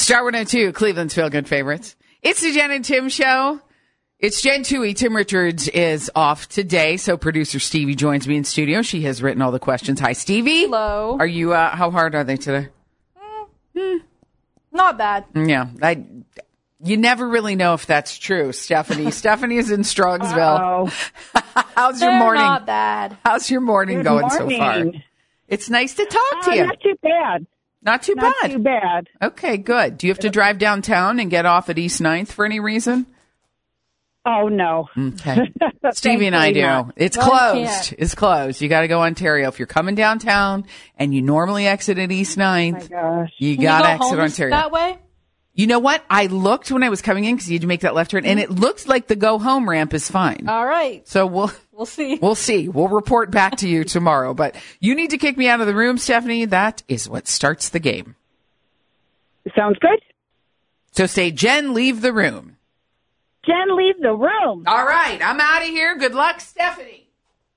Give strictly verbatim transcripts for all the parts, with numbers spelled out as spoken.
Star one oh two, Cleveland's Feel Good Favorites. It's the Jen and Tim show. It's Jen Toohey. Tim Richards is off today, so producer Stevie joins me in studio. She has written all the questions. Hi, Stevie. Hello. Are you, uh, how hard are they today? Mm, mm, not bad. Yeah. I, you never really know if that's true, Stephanie. Stephanie is in Strongsville. How's your They're morning? Not bad. How's your morning Good going morning. so far? It's nice to talk Uh, to you. not too bad. Not too Not bad. too bad. Okay, good. Do you have to drive downtown and get off at East Ninth for any reason? Oh, no. Okay. Stevie and I do. Thankfully It's Well, you closed. can't. It's closed. You got to go Ontario. If you're coming downtown and you normally exit at East Oh, my Ninth, gosh. you Can got to you go exit home Ontario. that way? You know what? I looked when I was coming in because you had to make that left turn, and it looked like the go home ramp is fine. All right. So we'll We'll see. we'll see. We'll report back to you tomorrow. But you need to kick me out of the room, Stephanie. That is what starts the game. Sounds good. So say, Jen, leave the room. Jen, leave the room. All right, I'm out of here. Good luck, Stephanie.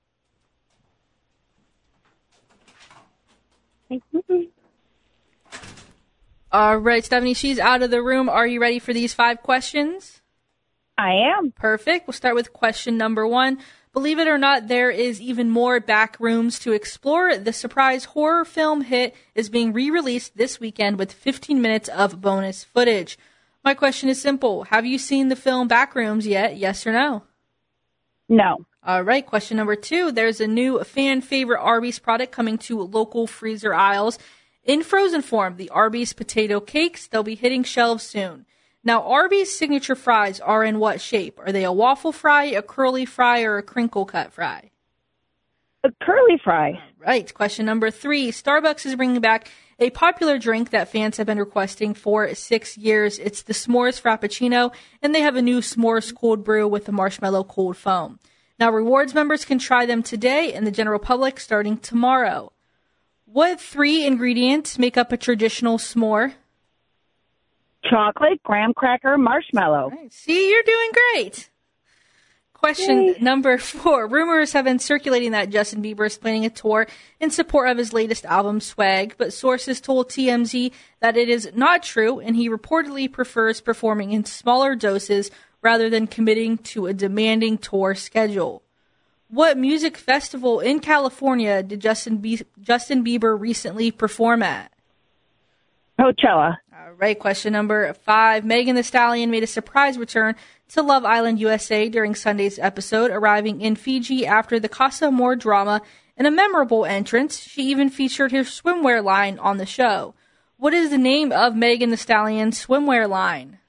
All right, Stephanie, she's out of the room. Are you ready for these five questions? I am. Perfect. We'll start with question number one. Believe it or not, there is even more back rooms to explore. The surprise horror film hit is being re-released this weekend with fifteen minutes of bonus footage. My question is simple. Have you seen the film Backrooms yet? Yes or no? No. All right. Question number two. There's a new fan favorite Arby's product coming to local freezer aisles in frozen form. The Arby's potato cakes. They'll be hitting shelves soon. Now, Arby's signature fries are in what shape? Are they a waffle fry, a curly fry, or a crinkle cut fry? A curly fry. Right. Question number three. Starbucks is bringing back a popular drink that fans have been requesting for six years. It's the S'mores Frappuccino, and they have a new S'mores cold brew with a marshmallow cold foam. Now, rewards members can try them today and the general public starting tomorrow. What three ingredients make up a traditional s'more? Chocolate, graham cracker, marshmallow. Right. See, you're doing great. Question Yay. number four. Rumors have been circulating that Justin Bieber is planning a tour in support of his latest album, Swag, but sources told T M Z that it is not true, and he reportedly prefers performing in smaller doses rather than committing to a demanding tour schedule. What music festival in California did Justin, Be- Justin Bieber recently perform at? Coachella. All right, question number five. Megan Thee Stallion made a surprise return to Love Island U S A during Sunday's episode, arriving in Fiji after the Casa Amor drama. In a memorable entrance, she even featured her swimwear line on the show. What is the name of Megan Thee Stallion's swimwear line?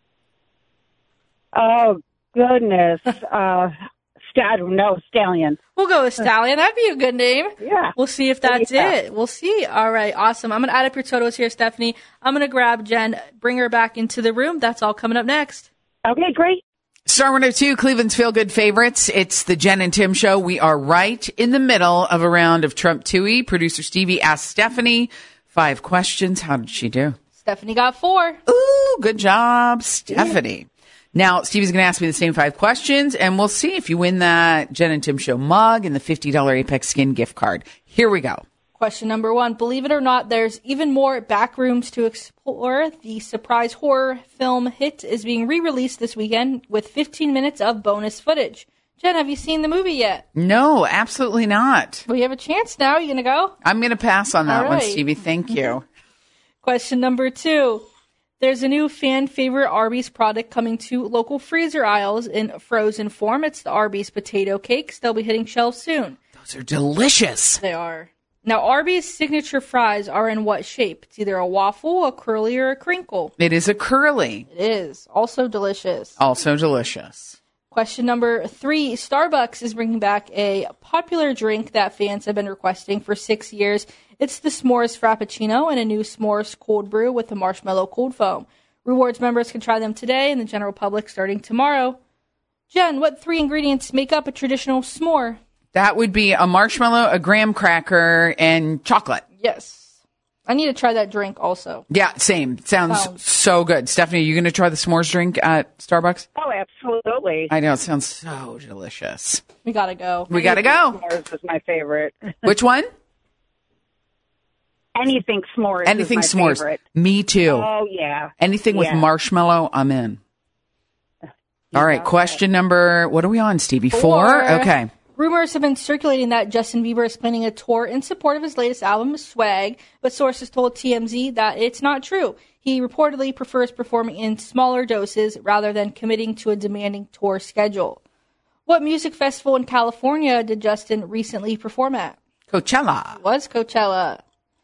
Oh, goodness. uh, Stad- no, Stallion. We'll go with Stallion. That'd be a good name. Yeah. We'll see if that's Yeah. it. We'll see. All right, awesome. I'm going to add up your totals here, Stephanie. I'm going to grab Jen, bring her back into the room. That's all coming up next. Okay, great. Star one oh two, Cleveland's Feel Good Favorites. It's the Jen and Tim show. We are right in the middle of a round of Trump Toohey. Producer Stevie asked Stephanie five questions. How did she do? Stephanie got four. Ooh, good job, Stephanie. Now, Stevie's going to ask me the same five questions, and we'll see if you win that Jen and Tim show mug and the fifty dollars Apex Skin gift card. Here we go. Question number one. Believe it or not, there's even more back rooms to explore. The surprise horror film hit is being re-released this weekend with fifteen minutes of bonus footage. Jen, have you seen the movie yet? No, absolutely not. Well, you have a chance now. You going to go? I'm going to pass on that All one, right. Stevie. Thank you. Question number two. There's a new fan favorite Arby's product coming to local freezer aisles in frozen form. It's the Arby's potato cakes. They'll be hitting shelves soon. Those are delicious. They are. Now, Arby's signature fries are in what shape? It's either a waffle, a curly, or a crinkle. It is a curly. It is. Also delicious. Also delicious. Question number three. Starbucks is bringing back a popular drink that fans have been requesting for six years. It's the S'mores Frappuccino and a new S'mores cold brew with a marshmallow cold foam. Rewards members can try them today and the general public starting tomorrow. Jen, what three ingredients make up a traditional s'more? That would be a marshmallow, a graham cracker, and chocolate. Yes. I need to try that drink also. Yeah, same. Sounds, Sounds- so good. Stephanie, are you going to try the s'mores drink at Starbucks? Oh, absolutely. I know. It sounds so delicious. We gotta go. We got to go. S'mores is my favorite. Which one? anything s'mores. Anything is my s'mores. favorite. Me too. Oh yeah. Anything with Yeah. marshmallow, I'm in. All right, Yeah. question number, what are we on, Stevie? Four? Four. Okay. Rumors have been circulating that Justin Bieber is planning a tour in support of his latest album, Swag, but sources told T M Z that it's not true. He reportedly prefers performing in smaller doses rather than committing to a demanding tour schedule. What music festival in California did Justin recently perform at? Coachella. It was Coachella.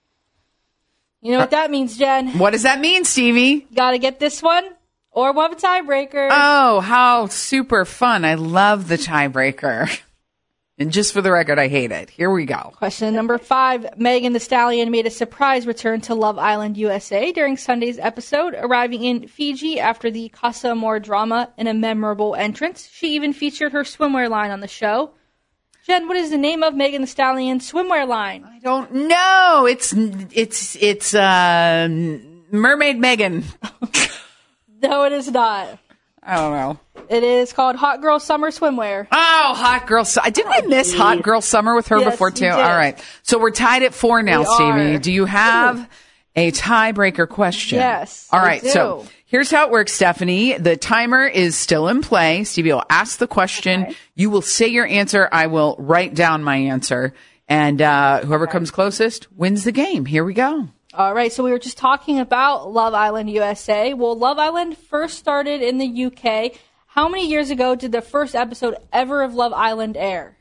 You know what that means, Jen? What does that mean, Stevie? You gotta get this one, or we'll have a tiebreaker. Oh, how super fun. I love the tiebreaker. And just for the record, I hate it. Here we go. Question number five. Megan Thee Stallion made a surprise return to Love Island U S A during Sunday's episode, arriving in Fiji after the Casa Amor drama in a memorable entrance. She even featured her swimwear line on the show. Jen, what is the name of Megan Thee Stallion's swimwear line? I don't know. It's, it's, it's, uh, Mermaid Megan. No, it is not. I don't know. It is called Hot Girl Summer Swimwear. Oh, Hot Girl Summer. Didn't I miss Hot Girl Summer with her Yes, before, you too? did. All right. So we're tied at four now, We Stevie. are. Do you have a tiebreaker question? Yes, All I right. do. So here's how it works, Stephanie. The timer is still in play. Stevie will ask the question. Okay. You will say your answer. I will write down my answer. And uh, whoever comes closest wins the game. Here we go. All right, so we were just talking about Love Island U S A. Well, Love Island first started in the U K. How many years ago did the first episode ever of Love Island air?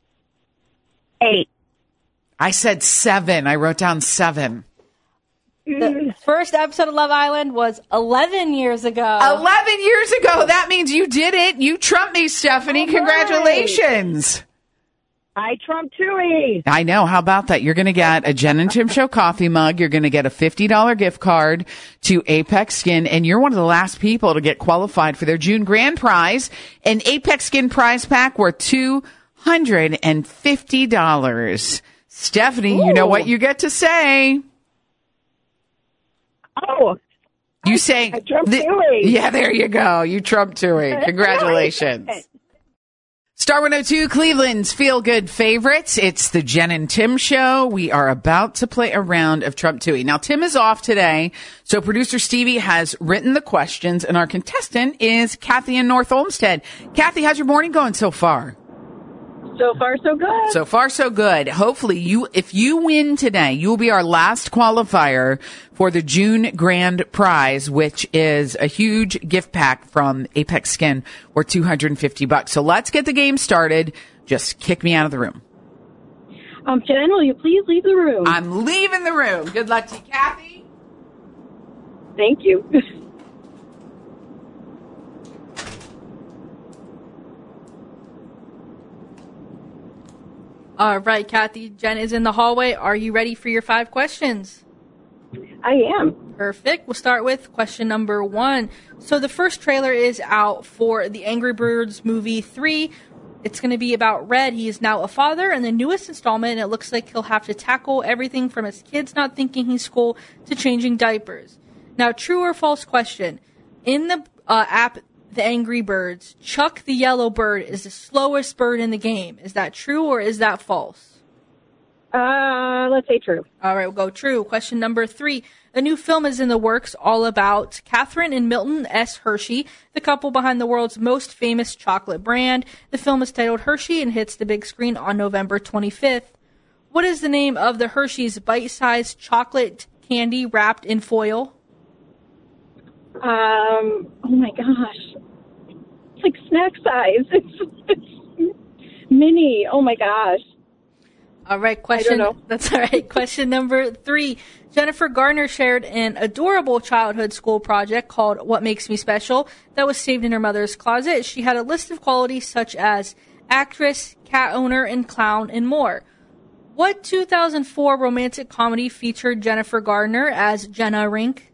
Eight. I said seven. I wrote down seven. The first episode of Love Island was eleven years ago. eleven years ago. That means you did it. You trumped me, Stephanie. All right. Congratulations. I trump Tui. I know. How about that? You're going to get a Jen and Tim Show coffee mug. You're going to get a fifty dollars gift card to Apex Skin. And you're one of the last people to get qualified for their June grand prize, an Apex Skin prize pack worth two hundred fifty dollars. Stephanie, you know Ooh. what you get to say. Oh, You say, I trumped the- Tui. yeah, there you go. You trumped Tui. Congratulations. Star one oh two, Cleveland's feel-good favorites. It's the Jen and Tim Show. We are about to play a round of Trump Tui. Now, Tim is off today, so producer Stevie has written the questions, and our contestant is Kathy in North Olmsted. Kathy, how's your morning going so far? So far, so good. So far, so good. Hopefully, you, if you win today, you will be our last qualifier for the June grand prize, which is a huge gift pack from Apex Skin worth two hundred fifty bucks. So let's get the game started. Just kick me out of the room. Um, Jen, will you please leave the room? I'm leaving the room. Good luck to you, Kathy. Thank you. All right, Kathy, Jen is in the hallway. Are you ready for your five questions? I am. Perfect. We'll start with question number one. So the first trailer is out for the Angry Birds movie three. It's going to be about Red. He is now a father in the newest installment, and it looks like he'll have to tackle everything from his kids not thinking he's cool to changing diapers. Now, true or false question. In the uh, app The Angry Birds, Chuck the yellow bird is the slowest bird in the game. Is that true or is that false? Uh, let's say true. All right, we'll go true. Question number three. A new film is in the works all about Catherine and Milton S. Hershey, the couple behind the world's most famous chocolate brand. The film is titled Hershey and hits the big screen on November twenty-fifth. What is the name of the Hershey's bite-sized chocolate candy wrapped in foil? Um, oh my gosh. It's like snack size. It's, it's mini. Oh my gosh. All right, question. know. That's all right. Question number three. Jennifer Garner shared an adorable childhood school project called What Makes Me Special that was saved in her mother's closet. She had a list of qualities such as actress, cat owner, and clown, and more. What two thousand four romantic comedy featured Jennifer Garner as Jenna Rink?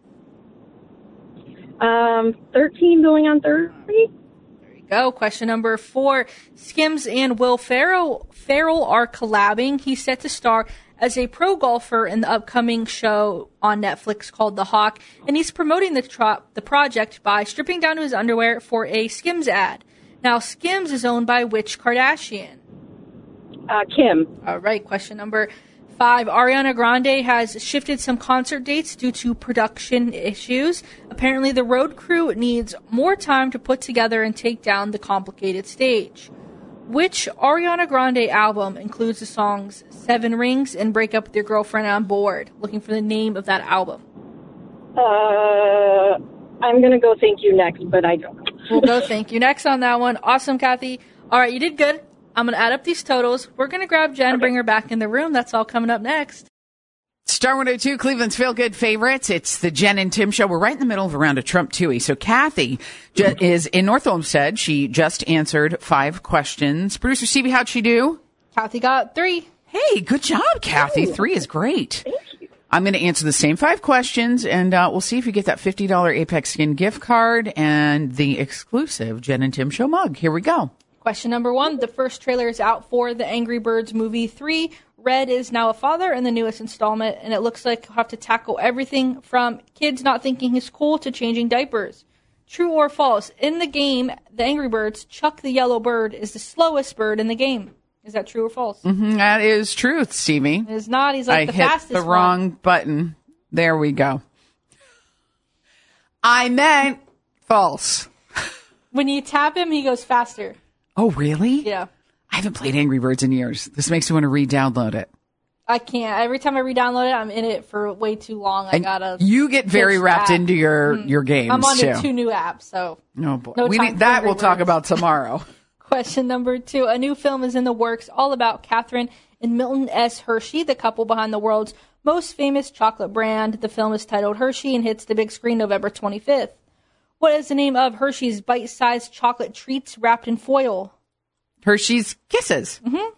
Um, thirteen going on thirty. Go. Question number four. Skims and Will Ferrell, Ferrell are collabing. He's set to star as a pro golfer in the upcoming show on Netflix called The Hawk, and he's promoting the tro- the project by stripping down to his underwear for a Skims ad. Now, Skims is owned by which Kardashian? Uh, Kim. All right. Question number Five, Ariana Grande has shifted some concert dates due to production issues. Apparently, the road crew needs more time to put together and take down the complicated stage. Which Ariana Grande album includes the songs Seven Rings and Break Up With Your Girlfriend on Board? Looking for the name of that album. Uh, I'm going to go Thank You next, but I don't know. We'll go Thank You next on that one. Awesome, Kathy. All right, you did good. I'm going to add up these totals. We're going to grab Jen and bring her back in the room. That's all coming up next. Star one oh two, Cleveland's Feel Good favorites. It's the Jen and Tim show. We're right in the middle of a round of Trump Tooie. So Kathy ju- is in North Olmsted. She just answered five questions. Producer Stevie, how'd she do? Kathy got three. Hey, good job, Kathy. Three is great. Thank you. I'm going to answer the same five questions, and uh, we'll see if you get that fifty dollars Apex Skin gift card and the exclusive Jen and Tim show mug. Here we go. Question number one. The first trailer is out for the Angry Birds movie three. Red is now a father in the newest installment, and it looks like he'll have to tackle everything from kids not thinking he's cool to changing diapers. True or false? In the game, the Angry Birds, Chuck the yellow bird is the slowest bird in the game. Is that true or false? Mm-hmm, that is truth, Stevie. It is not. He's like I the hit fastest the wrong one. button. There we go. I meant false. When you tap him, he goes faster. Oh, really? Yeah. I haven't played Angry Birds in years. This makes me want to re-download it. I can't. Every time I re-download it, I'm in it for way too long. I And gotta. you get very switch wrapped app. into your, Mhm. your games, I'm on too. to two new apps, so. Oh, boy. No we time need, for that Angry we'll talk Birds. about tomorrow. Question number two. A new film is in the works all about Catherine and Milton S. Hershey, the couple behind the world's most famous chocolate brand. The film is titled Hershey and hits the big screen November twenty-fifth. What is the name of Hershey's bite-sized chocolate treats wrapped in foil? Hershey's Kisses. Mm-hmm.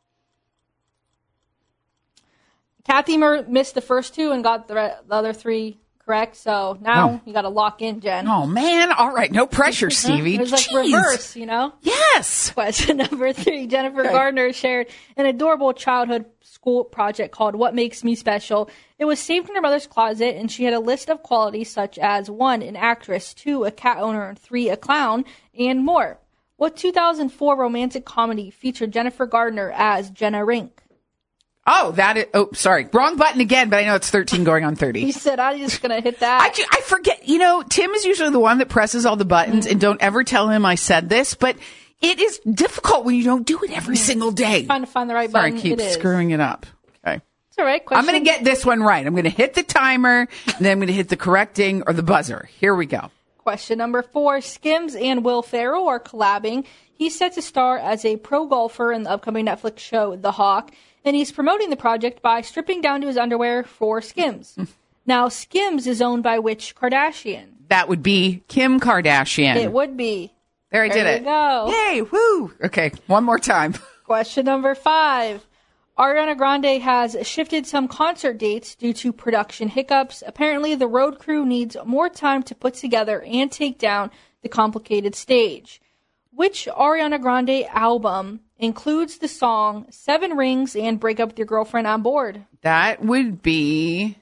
Kathy Mer- missed the first two and got the, re- the other three correct, so now Oh. you got to lock in, Jen. Oh, man. All right. No pressure, Stevie. It was like Jeez. reverse, you know? Yes. Question number three. Jennifer Okay. Gardner shared an adorable childhood school project called What Makes Me Special. It was saved in her mother's closet, and she had a list of qualities such as one, an actress, two, a cat owner, three, a clown, and more. What two thousand four romantic comedy featured Jennifer Gardner as Jenna Rink? Oh, that is, oh, sorry. Wrong button again, but I know it's thirteen going on He thirty. said, I'm just going to hit that. I, ju- I forget, you know, Tim is usually the one that presses all the buttons, and don't ever tell him I said this, but it is difficult when you don't do it every single day. Trying to find the right Sorry, I button. keep It is. screwing it up. Okay. It's all right. Question. I'm going to get this one right. I'm going to hit the timer, and then I'm going to hit the correcting or the buzzer. Here we go. Question number four. Skims and Will Ferrell are collabing. He's set to star as a pro golfer in the upcoming Netflix show, The Hawk, and he's promoting the project by stripping down to his underwear for Skims. Now, Skims is owned by which Kardashian? That would be Kim Kardashian. It would be. there I There did you it. go. Yay, woo. Okay, one more time. Question number five. Ariana Grande has shifted some concert dates due to production hiccups. Apparently, the road crew needs more time to put together and take down the complicated stage. Which Ariana Grande album includes the song Seven Rings and Break Up With Your Girlfriend on Board? That would be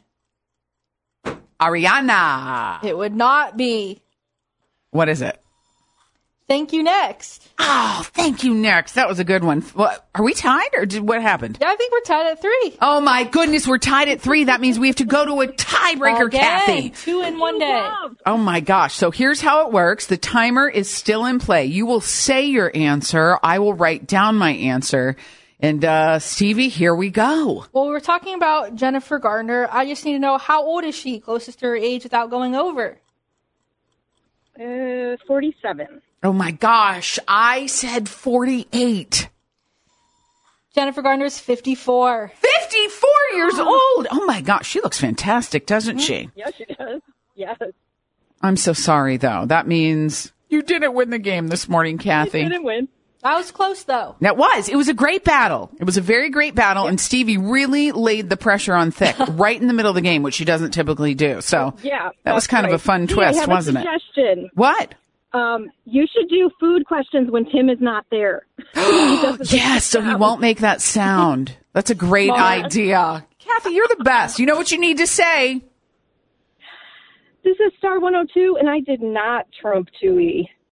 Ariana. It would not be. What is it? Thank You Next. Oh, thank you, next. That was a good one. What, are we tied or did, what happened? Yeah, I think we're tied at three. Oh my goodness, we're tied at three. That means we have to go to a tiebreaker, Again, Kathy. two in one day. Oh my gosh. So here's how it works. The timer is still in play. You will say your answer. I will write down my answer. And uh, Stevie, here we go. Well, we were talking about Jennifer Gardner. I just need to know, how old is she, closest to her age without going over? Uh, forty-seven. Oh my gosh. I said forty-eight. Jennifer Gardner's fifty-four. fifty-four years old. Oh my gosh. She looks fantastic, doesn't she? Yes, she does. Yes. I'm so sorry, though. That means you didn't win the game this morning, Kathy. I didn't win. That was close, though. That was. It was a great battle. It was a very great battle, and Stevie really laid the pressure on thick right in the middle of the game, which she doesn't typically do. So Yeah. that was that's kind of right. a fun Hey, twist, I have wasn't a it? suggestion. What? Um, you should do food questions when Tim is not there. Yes, so he won't make that sound. That's a great Smart. idea. Kathy, you're the best. You know what you need to say? This is Star one oh two, and I did not Trump Tooie.